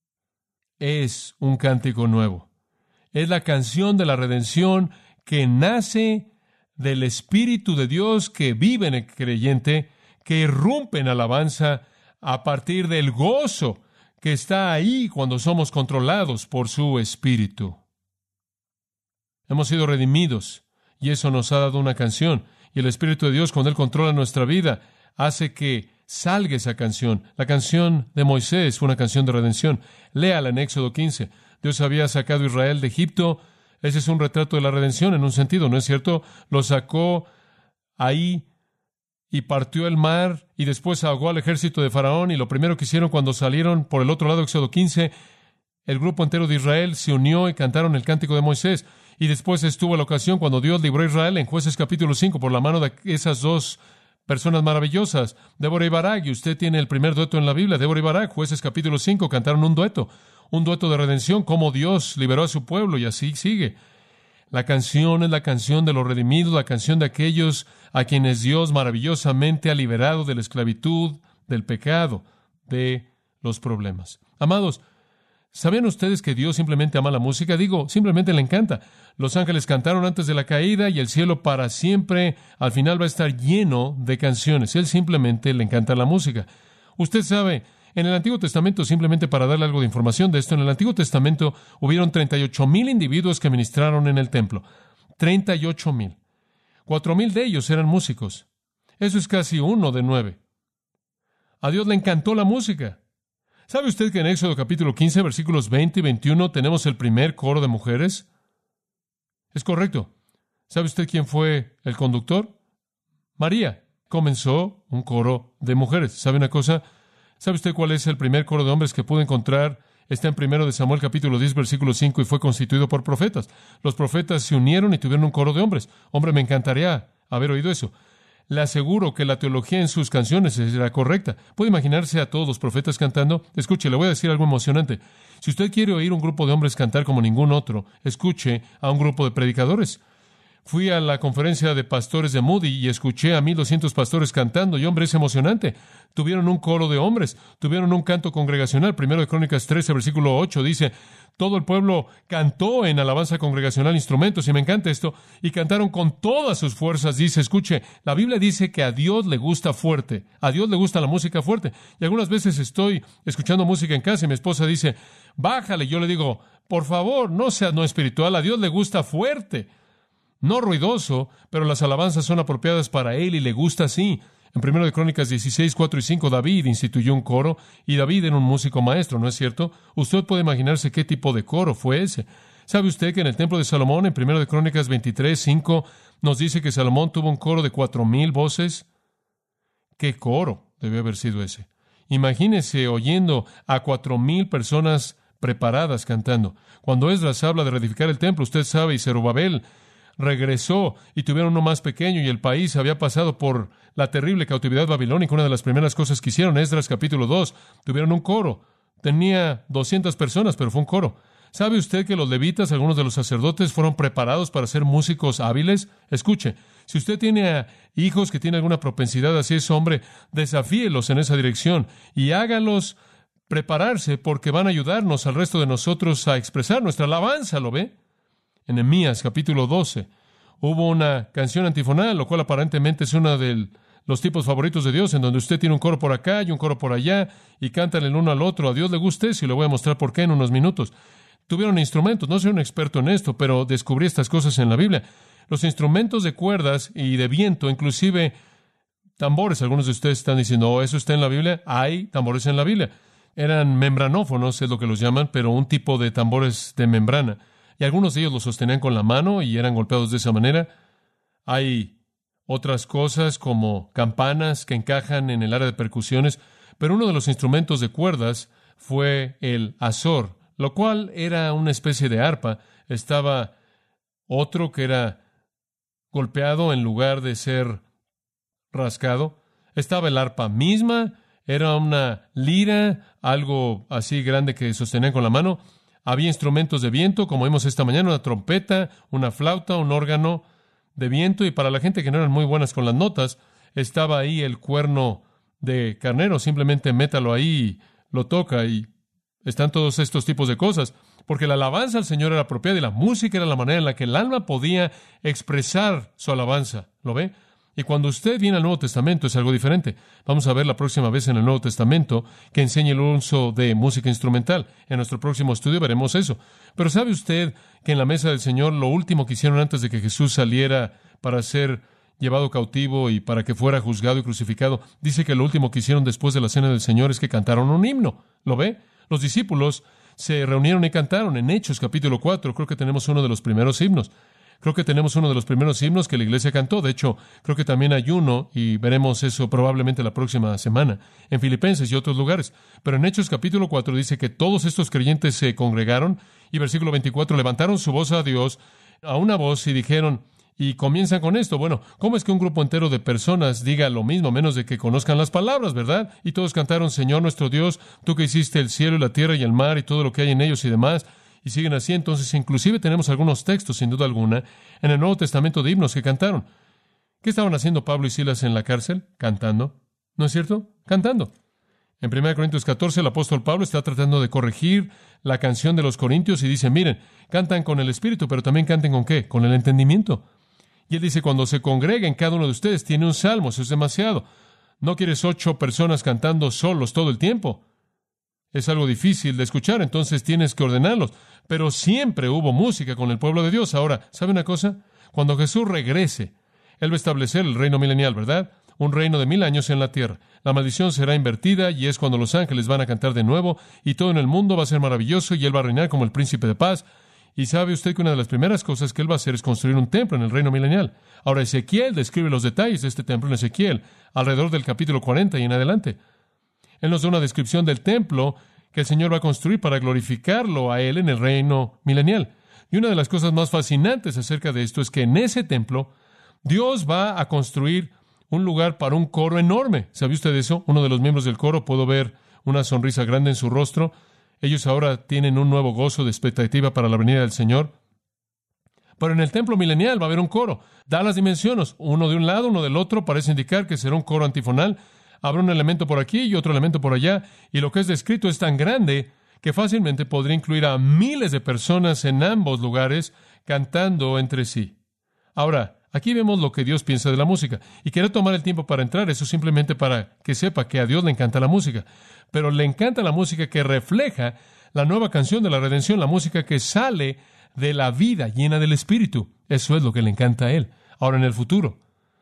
es un cántico nuevo. Es la canción de la redención que nace del Espíritu de Dios que vive en el creyente, que irrumpe en alabanza a partir del gozo que está ahí cuando somos controlados por su Espíritu. Hemos sido redimidos y eso nos ha dado una canción. Y el Espíritu de Dios, cuando Él controla nuestra vida, hace que salga esa canción. La canción de Moisés fue una canción de redención. Léala en Éxodo quince. Dios había sacado a Israel de Egipto. Ese es un retrato de la redención en un sentido, ¿no es cierto? Lo sacó ahí y partió el mar y después ahogó al ejército de Faraón. Y lo primero que hicieron cuando salieron por el otro lado, Éxodo quince, el grupo entero de Israel se unió y cantaron el cántico de Moisés. Y después estuvo la ocasión cuando Dios libró a Israel en Jueces capítulo cinco por la mano de esas dos personas maravillosas, Débora y Barak. Y usted tiene el primer dueto en la Biblia, Débora y Barak. Jueces capítulo cinco cantaron un dueto, un dueto de redención, cómo Dios liberó a su pueblo, y así sigue. La canción es la canción de los redimidos, la canción de aquellos a quienes Dios maravillosamente ha liberado de la esclavitud, del pecado, de los problemas. Amados, ¿sabían ustedes que Dios simplemente ama la música? Digo, simplemente le encanta. Los ángeles cantaron antes de la caída y el cielo para siempre, al final va a estar lleno de canciones. Él simplemente le encanta la música. Usted sabe, en el Antiguo Testamento, simplemente para darle algo de información de esto, en el Antiguo Testamento hubieron treinta y ocho mil individuos que ministraron en el templo. treinta y ocho mil. Cuatro mil de ellos eran músicos. Eso es casi uno de nueve. A Dios le encantó la música. ¿Sabe usted que en Éxodo capítulo quince, versículos veinte y veintiuno, tenemos el primer coro de mujeres? Es correcto. ¿Sabe usted quién fue el conductor? María. Comenzó un coro de mujeres. ¿Sabe una cosa? ¿Sabe usted cuál es el primer coro de hombres que pudo encontrar? Está en primero de Samuel capítulo diez, versículo cinco, y fue constituido por profetas. Los profetas se unieron y tuvieron un coro de hombres. Hombre, me encantaría haber oído eso. Le aseguro que la teología en sus canciones era correcta. ¿Puede imaginarse a todos los profetas cantando? Escuche, le voy a decir algo emocionante. Si usted quiere oír un grupo de hombres cantar como ningún otro, escuche a un grupo de predicadores. Fui a la conferencia de pastores de Moody y escuché a mil doscientos pastores cantando, y hombre, es emocionante. Tuvieron un coro de hombres, tuvieron un canto congregacional. Primero de Crónicas trece, versículo ocho, dice, todo el pueblo cantó en alabanza congregacional instrumentos, y me encanta esto, y cantaron con todas sus fuerzas. Dice, escuche, la Biblia dice que a Dios le gusta fuerte, a Dios le gusta la música fuerte. Y algunas veces estoy escuchando música en casa y mi esposa dice, bájale. Yo le digo, por favor, no sea no espiritual, a Dios le gusta fuerte. No ruidoso, pero las alabanzas son apropiadas para Él y le gusta así. En primero de Crónicas dieciséis, cuatro y cinco, David instituyó un coro, y David era un músico maestro, ¿no es cierto? Usted puede imaginarse qué tipo de coro fue ese. ¿Sabe usted que en el templo de Salomón, en primero de Crónicas veintitrés, cinco, nos dice que Salomón tuvo un coro de cuatro mil voces? ¿Qué coro debió haber sido ese? Imagínese oyendo a cuatro mil personas preparadas cantando. Cuando Esdras habla de reedificar el templo, usted sabe, y Zerubabel regresó y tuvieron uno más pequeño, y el país había pasado por la terrible cautividad babilónica. Una de las primeras cosas que hicieron, Esdras capítulo dos, tuvieron un coro. Tenía doscientas personas, pero fue un coro. ¿Sabe usted que los levitas, algunos de los sacerdotes, fueron preparados para ser músicos hábiles? Escuche, si usted tiene hijos que tienen alguna propensidad así, es hombre, desafíelos en esa dirección y hágalos prepararse, porque van a ayudarnos al resto de nosotros a expresar nuestra alabanza, ¿lo ve? En Nehemías, capítulo doce, hubo una canción antifonal, lo cual aparentemente es uno de los tipos favoritos de Dios, en donde usted tiene un coro por acá y un coro por allá, y cantan el uno al otro. A Dios le gusta eso, y le voy a mostrar por qué en unos minutos. Tuvieron instrumentos, no soy un experto en esto, pero descubrí estas cosas en la Biblia. Los instrumentos de cuerdas y de viento, inclusive tambores. Algunos de ustedes están diciendo, oh, ¿eso está en la Biblia? Hay tambores en la Biblia. Eran membranófonos, es lo que los llaman, pero un tipo de tambores de membrana. Y algunos de ellos los sostenían con la mano y eran golpeados de esa manera. Hay otras cosas como campanas que encajan en el área de percusiones, pero uno de los instrumentos de cuerdas fue el azor, lo cual era una especie de arpa. Estaba otro que era golpeado en lugar de ser rascado. Estaba el arpa misma, era una lira, algo así grande que sostenían con la mano. Había instrumentos de viento, como vimos esta mañana, una trompeta, una flauta, un órgano de viento, y para la gente que no eran muy buenas con las notas, estaba ahí el cuerno de carnero. Simplemente métalo ahí y lo toca, y están todos estos tipos de cosas, porque la alabanza al Señor era apropiada y la música era la manera en la que el alma podía expresar su alabanza. ¿Lo ve? Y cuando usted viene al Nuevo Testamento es algo diferente. Vamos a ver la próxima vez en el Nuevo Testamento que enseña el uso de música instrumental. En nuestro próximo estudio veremos eso. Pero ¿sabe usted que en la mesa del Señor lo último que hicieron antes de que Jesús saliera para ser llevado cautivo y para que fuera juzgado y crucificado, dice que lo último que hicieron después de la cena del Señor es que cantaron un himno? ¿Lo ve? Los discípulos se reunieron y cantaron. En Hechos capítulo cuatro creo que tenemos uno de los primeros himnos. Creo que tenemos uno de los primeros himnos que la iglesia cantó. De hecho, creo que también hay uno, y veremos eso probablemente la próxima semana, en Filipenses y otros lugares. Pero en Hechos capítulo cuatro dice que todos estos creyentes se congregaron, y versículo veinticuatro, levantaron su voz a Dios, a una voz, y dijeron, y comienzan con esto, bueno, ¿cómo es que un grupo entero de personas diga lo mismo, a menos de que conozcan las palabras, verdad? Y todos cantaron, Señor nuestro Dios, tú que hiciste el cielo y la tierra y el mar y todo lo que hay en ellos y demás. Y siguen así. Entonces, inclusive tenemos algunos textos, sin duda alguna, en el Nuevo Testamento de himnos que cantaron. ¿Qué estaban haciendo Pablo y Silas en la cárcel? Cantando. ¿No es cierto? Cantando. En primera Corintios catorce, el apóstol Pablo está tratando de corregir la canción de los corintios y dice, miren, cantan con el espíritu, pero también canten ¿con qué? Con el entendimiento. Y él dice, cuando se congreguen, cada uno de ustedes tiene un salmo. Eso es demasiado. No quieres ocho personas cantando solos todo el tiempo. Es algo difícil de escuchar, entonces tienes que ordenarlos. Pero siempre hubo música con el pueblo de Dios. Ahora, ¿sabe una cosa? Cuando Jesús regrese, Él va a establecer el reino milenial, ¿verdad? Un reino de mil años en la tierra. La maldición será invertida y es cuando los ángeles van a cantar de nuevo y todo en el mundo va a ser maravilloso y Él va a reinar como el príncipe de paz. Y sabe usted que una de las primeras cosas que Él va a hacer es construir un templo en el reino milenial. Ahora, Ezequiel describe los detalles de este templo en Ezequiel, alrededor del capítulo cuarenta y en adelante. Él nos da una descripción del templo que el Señor va a construir para glorificarlo a Él en el reino milenial. Y una de las cosas más fascinantes acerca de esto es que en ese templo Dios va a construir un lugar para un coro enorme. ¿Sabe usted eso? Uno de los miembros del coro, puedo ver una sonrisa grande en su rostro. Ellos ahora tienen un nuevo gozo de expectativa para la venida del Señor. Pero en el templo milenial va a haber un coro. Da las dimensiones, uno de un lado, uno del otro, parece indicar que será un coro antifonal. Habrá un elemento por aquí y otro elemento por allá, y lo que es descrito es tan grande que fácilmente podría incluir a miles de personas en ambos lugares cantando entre sí. Ahora, aquí vemos lo que Dios piensa de la música, y quiero tomar el tiempo para entrar, eso simplemente para que sepa que a Dios le encanta la música, pero le encanta la música que refleja la nueva canción de la redención, la música que sale de la vida llena del Espíritu. Eso es lo que le encanta a Él. Ahora, en el futuro,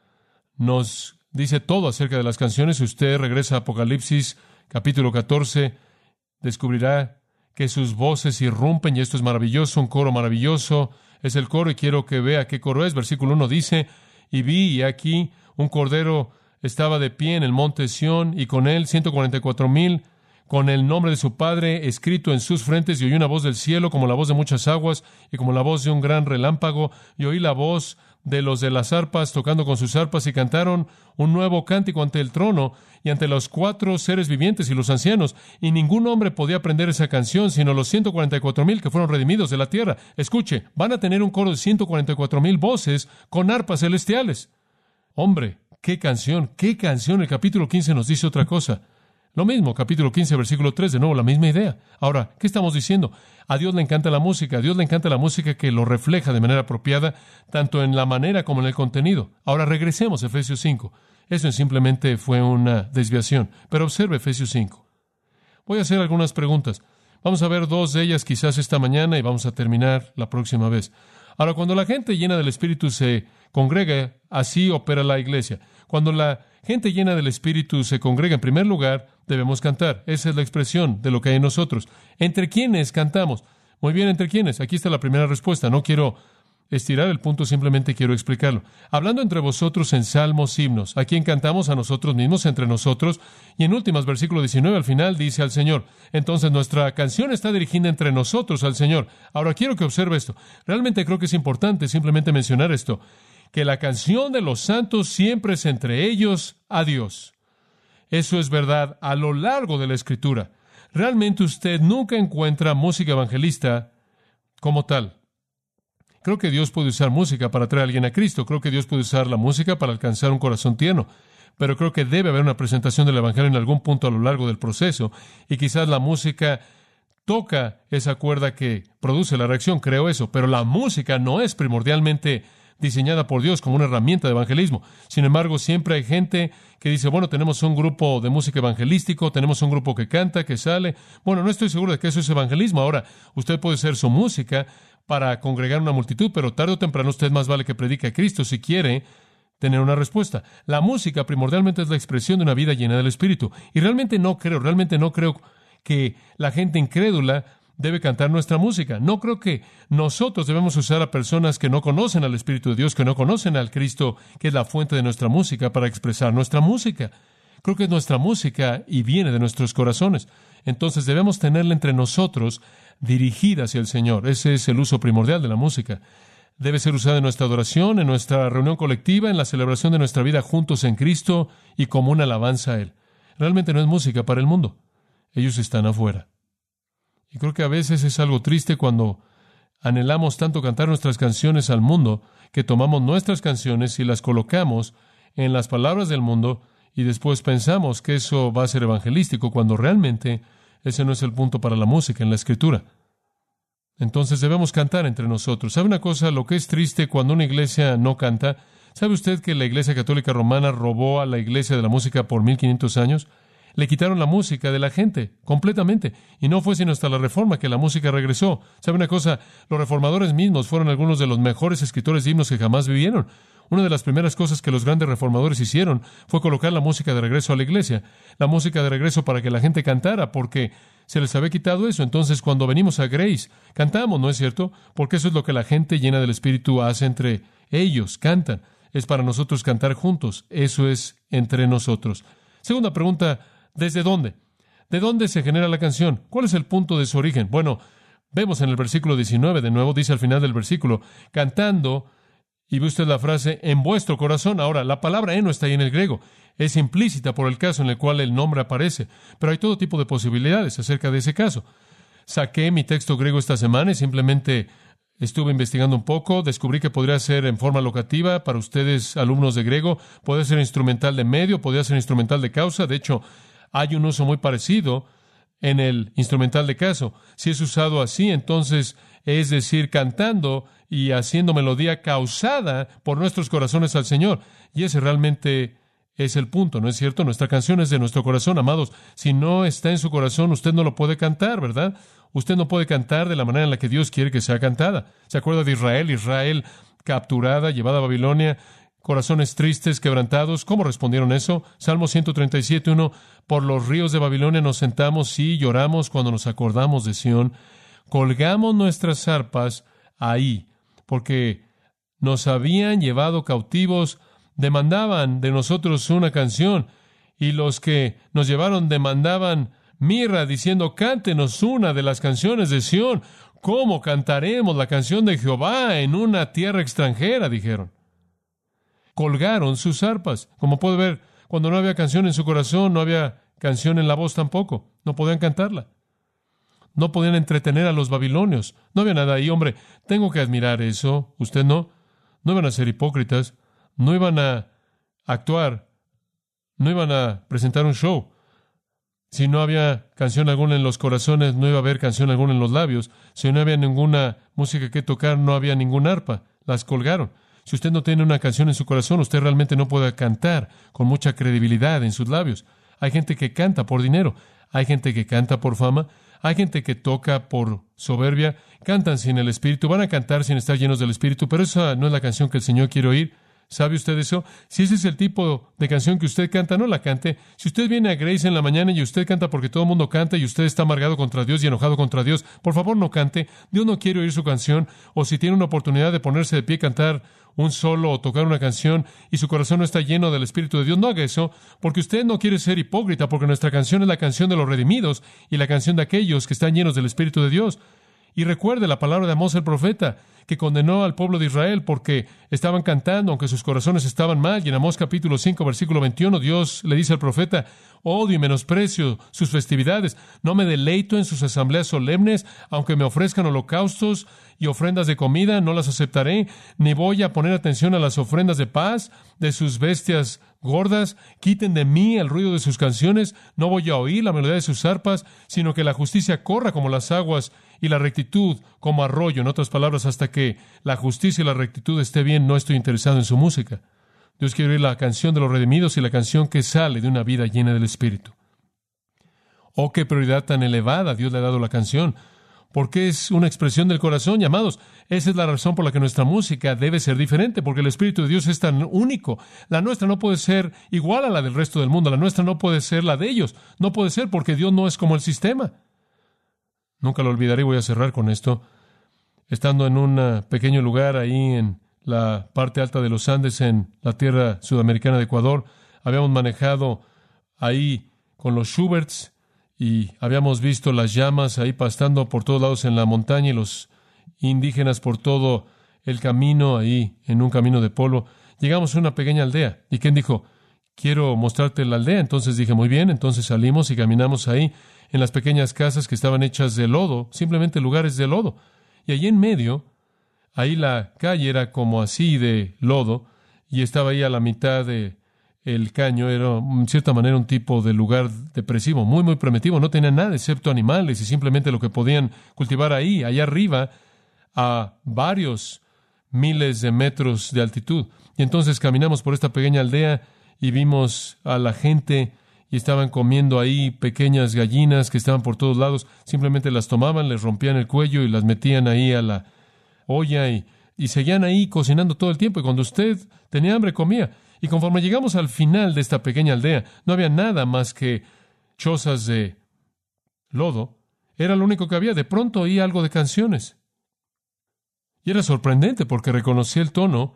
nos dice todo acerca de las canciones. Si usted regresa a Apocalipsis, capítulo catorce, descubrirá que sus voces irrumpen, y esto es maravilloso, un coro maravilloso. Es el coro, y quiero que vea qué coro es. Versículo uno dice, y vi, y aquí un cordero estaba de pie en el monte Sión, y con él ciento cuarenta y cuatro mil, con el nombre de su Padre escrito en sus frentes, y oí una voz del cielo como la voz de muchas aguas, y como la voz de un gran relámpago, y oí la voz de los de las arpas tocando con sus arpas, y cantaron un nuevo cántico ante el trono y ante los cuatro seres vivientes y los ancianos, y ningún hombre podía aprender esa canción sino los ciento cuarenta y cuatro mil que fueron redimidos de la tierra. Escuche, van a tener un coro de ciento cuarenta y cuatro mil voces con arpas celestiales. Hombre, qué canción, qué canción. El capítulo quince nos dice otra cosa. Lo mismo, capítulo quince, versículo tres, de nuevo, la misma idea. Ahora, ¿qué estamos diciendo? A Dios le encanta la música, a Dios le encanta la música que lo refleja de manera apropiada, tanto en la manera como en el contenido. Ahora, regresemos a Efesios cinco. Eso simplemente fue una desviación, pero observe Efesios cinco. Voy a hacer algunas preguntas. Vamos a ver dos de ellas quizás esta mañana y vamos a terminar la próxima vez. Ahora, cuando la gente llena del Espíritu se congrega, así opera la iglesia. Cuando la gente llena del Espíritu se congrega, en primer lugar, debemos cantar. Esa es la expresión de lo que hay en nosotros. ¿Entre quiénes cantamos? Muy bien, ¿entre quiénes? Aquí está la primera respuesta. No quiero estirar el punto, simplemente quiero explicarlo. Hablando entre vosotros en salmos, himnos. ¿A quién cantamos? A nosotros mismos, entre nosotros. Y en últimas, versículo diecinueve, al final, dice al Señor. Entonces, nuestra canción está dirigida entre nosotros al Señor. Ahora, quiero que observe esto. Realmente creo que es importante simplemente mencionar esto, que la canción de los santos siempre es entre ellos a Dios. Eso es verdad a lo largo de la Escritura. Realmente usted nunca encuentra música evangelista como tal. Creo que Dios puede usar música para traer a alguien a Cristo. Creo que Dios puede usar la música para alcanzar un corazón tierno. Pero creo que debe haber una presentación del Evangelio en algún punto a lo largo del proceso. Y quizás la música toca esa cuerda que produce la reacción. Creo eso. Pero la música no es primordialmente diseñada por Dios como una herramienta de evangelismo. Sin embargo, siempre hay gente que dice, bueno, tenemos un grupo de música evangelístico, tenemos un grupo que canta, que sale. Bueno, no estoy seguro de que eso es evangelismo. Ahora, usted puede ser su música para congregar una multitud, pero tarde o temprano usted más vale que predique a Cristo si quiere tener una respuesta. La música primordialmente es la expresión de una vida llena del Espíritu. Y realmente no creo, realmente no creo que la gente incrédula debe cantar nuestra música. No creo que nosotros debemos usar a personas que no conocen al Espíritu de Dios, que no conocen al Cristo, que es la fuente de nuestra música, para expresar nuestra música. Creo que es nuestra música y viene de nuestros corazones. Entonces debemos tenerla entre nosotros, dirigida hacia el Señor. Ese es el uso primordial de la música. Debe ser usada en nuestra adoración, en nuestra reunión colectiva, en la celebración de nuestra vida juntos en Cristo y como una alabanza a Él. Realmente no es música para el mundo. Ellos están afuera. Y creo que a veces es algo triste cuando anhelamos tanto cantar nuestras canciones al mundo, que tomamos nuestras canciones y las colocamos en las palabras del mundo y después pensamos que eso va a ser evangelístico, cuando realmente ese no es el punto para la música en la Escritura. Entonces debemos cantar entre nosotros. ¿Sabe una cosa? Lo que es triste cuando una iglesia no canta. ¿Sabe usted que la Iglesia Católica Romana robó a la iglesia de la música por mil quinientos años? Le quitaron la música de la gente, completamente. Y no fue sino hasta la Reforma que la música regresó. ¿Sabe una cosa? Los reformadores mismos fueron algunos de los mejores escritores de himnos que jamás vivieron. Una de las primeras cosas que los grandes reformadores hicieron fue colocar la música de regreso a la iglesia. La música de regreso para que la gente cantara, porque se les había quitado eso. Entonces, cuando venimos a Grace, cantamos, ¿no es cierto? Porque eso es lo que la gente llena del Espíritu hace entre ellos, cantan. Es para nosotros cantar juntos. Eso es entre nosotros. Segunda pregunta, ¿desde dónde? ¿De dónde se genera la canción? ¿Cuál es el punto de su origen? Bueno, vemos en el versículo diecinueve, de nuevo, dice al final del versículo, cantando Y ve usted la frase, en vuestro corazón. Ahora, la palabra en no está ahí en el griego. Es implícita por el caso en el cual el nombre aparece. Pero hay todo tipo de posibilidades acerca de ese caso. Saqué mi texto griego esta semana y simplemente estuve investigando un poco. Descubrí que podría ser en forma locativa para ustedes, alumnos de griego. Podría ser instrumental de medio, podría ser instrumental de causa. De hecho, hay un uso muy parecido en el instrumental de caso. Si es usado así, entonces es decir, cantando y haciendo melodía causada por nuestros corazones al Señor. Y ese realmente es el punto, ¿no es cierto? Nuestra canción es de nuestro corazón, amados. Si no está en su corazón, usted no lo puede cantar, ¿verdad? Usted no puede cantar de la manera en la que Dios quiere que sea cantada. ¿Se acuerda de Israel? Israel capturada, llevada a Babilonia, corazones tristes, quebrantados. ¿Cómo respondieron eso? Salmo ciento treinta y siete, uno. Por los ríos de Babilonia nos sentamos, sí, lloramos cuando nos acordamos de Sión. Colgamos nuestras arpas ahí, porque nos habían llevado cautivos, demandaban de nosotros una canción, y los que nos llevaron demandaban mirra, diciendo, cántenos una de las canciones de Sión. ¿Cómo cantaremos la canción de Jehová en una tierra extranjera?, dijeron. Colgaron sus arpas. Como puede ver, cuando no había canción en su corazón, no había canción en la voz tampoco. No podían cantarla. No podían entretener a los babilonios. No había nada ahí, hombre. Tengo que admirar eso. ¿Usted no? No iban a ser hipócritas. No iban a actuar. No iban a presentar un show. Si no había canción alguna en los corazones, no iba a haber canción alguna en los labios. Si no había ninguna música que tocar, no había ningún arpa. Las colgaron. Si usted no tiene una canción en su corazón, usted realmente no puede cantar con mucha credibilidad en sus labios. Hay gente que canta por dinero. Hay gente que canta por fama. Hay gente que toca por soberbia. Cantan sin el Espíritu. Van a cantar sin estar llenos del Espíritu. Pero esa no es la canción que el Señor quiere oír. ¿Sabe usted eso? Si ese es el tipo de canción que usted canta, no la cante. Si usted viene a Grace en la mañana y usted canta porque todo el mundo canta y usted está amargado contra Dios y enojado contra Dios, por favor no cante. Dios no quiere oír su canción. O si tiene una oportunidad de ponerse de pie y cantar un solo o tocar una canción y su corazón no está lleno del Espíritu de Dios, no haga eso, porque usted no quiere ser hipócrita, porque nuestra canción es la canción de los redimidos y la canción de aquellos que están llenos del Espíritu de Dios. Y recuerde la palabra de Amós el profeta, que condenó al pueblo de Israel porque estaban cantando, aunque sus corazones estaban mal. Y en Amós capítulo cinco, versículo veintiuno, Dios le dice al profeta, odio y menosprecio sus festividades. No me deleito en sus asambleas solemnes, aunque me ofrezcan holocaustos y ofrendas de comida, no las aceptaré, ni voy a poner atención a las ofrendas de paz de sus bestias gordas. Quiten de mí el ruido de sus canciones, no voy a oír la melodía de sus arpas, sino que la justicia corra como las aguas y la rectitud como arroyo. En otras palabras, hasta que la justicia y la rectitud esté bien, no estoy interesado en su música. Dios quiere oír la canción de los redimidos y la canción que sale de una vida llena del Espíritu. Oh, qué prioridad tan elevada Dios le ha dado la canción, porque es una expresión del corazón, llamados. Esa es la razón por la que nuestra música debe ser diferente, porque el Espíritu de Dios es tan único. La nuestra no puede ser igual a la del resto del mundo. La nuestra no puede ser la de ellos. No puede ser porque Dios no es como el sistema. Nunca lo olvidaré, voy a cerrar con esto. Estando en un pequeño lugar ahí en la parte alta de los Andes, en la tierra sudamericana de Ecuador, habíamos manejado ahí con los Schuberts y habíamos visto las llamas ahí pastando por todos lados en la montaña y los indígenas por todo el camino ahí en un camino de polvo. Llegamos a una pequeña aldea y Ken dijo, quiero mostrarte la aldea. Entonces dije, muy bien. Entonces salimos y caminamos ahí en las pequeñas casas que estaban hechas de lodo, simplemente lugares de lodo. Y allí en medio, ahí la calle era como así de lodo y estaba ahí a la mitad de el caño. Era, en cierta manera, un tipo de lugar depresivo, muy, muy primitivo. No tenía nada excepto animales y simplemente lo que podían cultivar ahí, allá arriba, a varios miles de metros de altitud. Y entonces caminamos por esta pequeña aldea y vimos a la gente y estaban comiendo ahí pequeñas gallinas que estaban por todos lados. Simplemente las tomaban, les rompían el cuello y las metían ahí a la olla y, y seguían ahí cocinando todo el tiempo. Y cuando usted tenía hambre, comía. Y conforme llegamos al final de esta pequeña aldea, no había nada más que chozas de lodo. Era lo único que había. De pronto oí algo de canciones. Y era sorprendente porque reconocí el tono.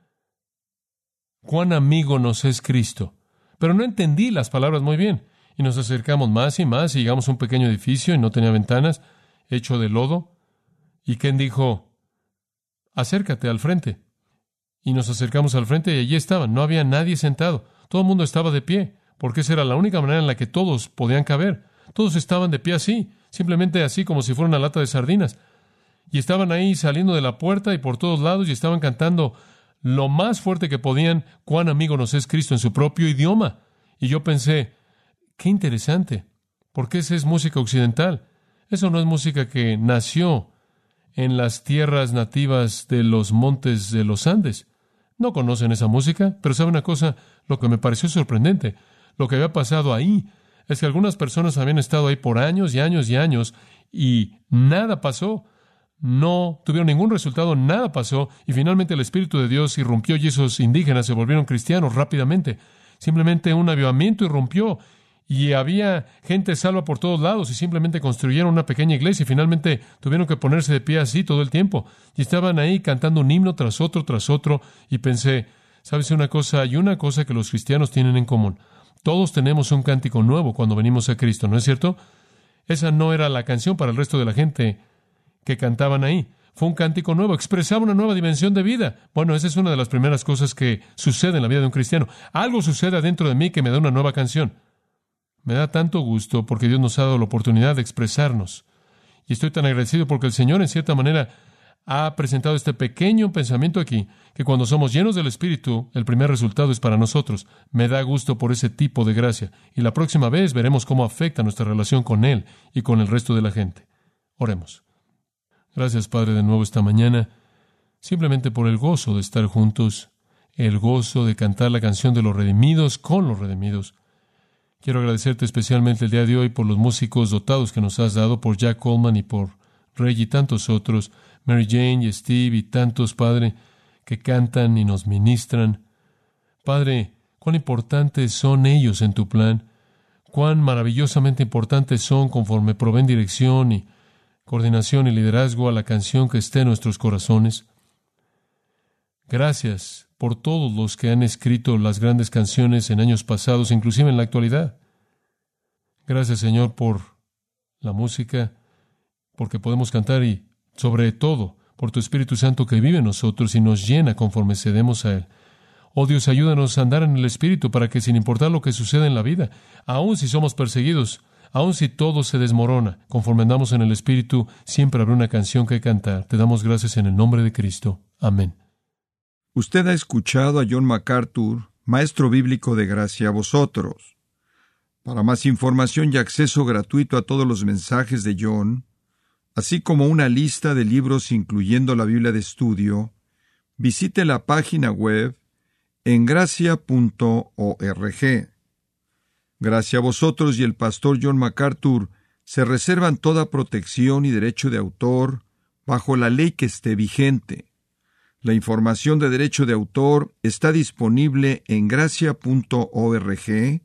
Cuán amigo nos es Cristo. Pero no entendí las palabras muy bien. Y nos acercamos más y más y llegamos a un pequeño edificio y no tenía ventanas, hecho de lodo. Y Ken dijo, acércate al frente. Y nos acercamos al frente y allí estaban. No había nadie sentado. Todo el mundo estaba de pie, porque esa era la única manera en la que todos podían caber. Todos estaban de pie así, simplemente así como si fuera una lata de sardinas. Y estaban ahí saliendo de la puerta y por todos lados y estaban cantando lo más fuerte que podían, cuán amigo nos es Cristo en su propio idioma. Y yo pensé, qué interesante, porque esa es música occidental. Eso no es música que nació en las tierras nativas de los montes de los Andes. No conocen esa música, pero ¿sabe una cosa? Lo que me pareció sorprendente, lo que había pasado ahí, es que algunas personas habían estado ahí por años y años y años y nada pasó. No tuvieron ningún resultado, nada pasó, y finalmente el Espíritu de Dios irrumpió y esos indígenas se volvieron cristianos rápidamente. Simplemente un avivamiento irrumpió y había gente salva por todos lados y simplemente construyeron una pequeña iglesia y finalmente tuvieron que ponerse de pie así todo el tiempo. Y estaban ahí cantando un himno tras otro, tras otro, y pensé, ¿sabes una cosa? Hay una cosa que los cristianos tienen en común. Todos tenemos un cántico nuevo cuando venimos a Cristo, ¿no es cierto? Esa no era la canción para el resto de la gente que cantaban ahí. Fue un cántico nuevo, expresaba una nueva dimensión de vida. Bueno, esa es una de las primeras cosas que sucede en la vida de un cristiano. Algo sucede adentro de mí que me da una nueva canción. Me da tanto gusto porque Dios nos ha dado la oportunidad de expresarnos. Y estoy tan agradecido porque el Señor, en cierta manera, ha presentado este pequeño pensamiento aquí, que cuando somos llenos del Espíritu, el primer resultado es para nosotros. Me da gusto por ese tipo de gracia. Y la próxima vez veremos cómo afecta nuestra relación con Él y con el resto de la gente. Oremos. Gracias, Padre, de nuevo esta mañana, simplemente por el gozo de estar juntos, el gozo de cantar la canción de los redimidos con los redimidos. Quiero agradecerte especialmente el día de hoy por los músicos dotados que nos has dado, por Jack Coleman y por Ray y tantos otros, Mary Jane y Steve y tantos, Padre, que cantan y nos ministran. Padre, cuán importantes son ellos en tu plan, cuán maravillosamente importantes son conforme proveen dirección y coordinación y liderazgo a la canción que esté en nuestros corazones. Gracias por todos los que han escrito las grandes canciones en años pasados, inclusive en la actualidad. Gracias, Señor, por la música, porque podemos cantar y, sobre todo, por tu Espíritu Santo que vive en nosotros y nos llena conforme cedemos a Él. Oh Dios, ayúdanos a andar en el Espíritu para que, sin importar lo que suceda en la vida, aun si somos perseguidos, aun si todo se desmorona, conforme andamos en el Espíritu, siempre habrá una canción que cantar. Te damos gracias en el nombre de Cristo. Amén. Usted ha escuchado a John MacArthur, maestro bíblico de Gracia a Vosotros. Para más información y acceso gratuito a todos los mensajes de John, así como una lista de libros incluyendo la Biblia de estudio, visite la página web en gracia punto org. Gracia a Vosotros y el pastor John MacArthur se reservan toda protección y derecho de autor bajo la ley que esté vigente. La información de derecho de autor está disponible en gracia punto org,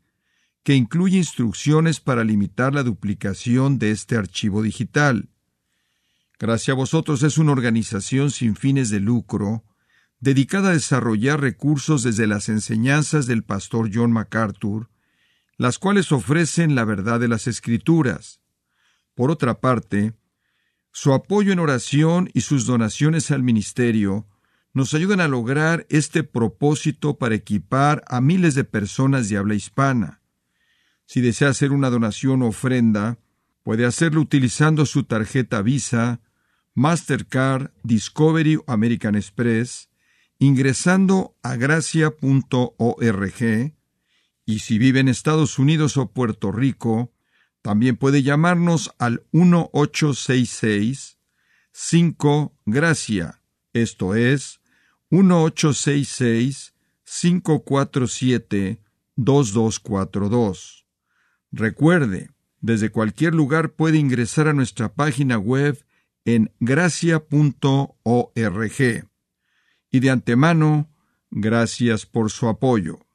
que incluye instrucciones para limitar la duplicación de este archivo digital. Gracia a Vosotros es una organización sin fines de lucro, dedicada a desarrollar recursos desde las enseñanzas del pastor John MacArthur, las cuales ofrecen la verdad de las Escrituras. Por otra parte, su apoyo en oración y sus donaciones al ministerio nos ayudan a lograr este propósito para equipar a miles de personas de habla hispana. Si desea hacer una donación o ofrenda, puede hacerlo utilizando su tarjeta Visa, Mastercard, Discovery o American Express, ingresando a gracia punto org, y si vive en Estados Unidos o Puerto Rico, también puede llamarnos al uno ocho seis seis cinco gracia, esto es, uno ocho seis seis cinco cuatro siete dos dos cuatro dos. Recuerde, desde cualquier lugar puede ingresar a nuestra página web en gracia punto org. Y de antemano, gracias por su apoyo.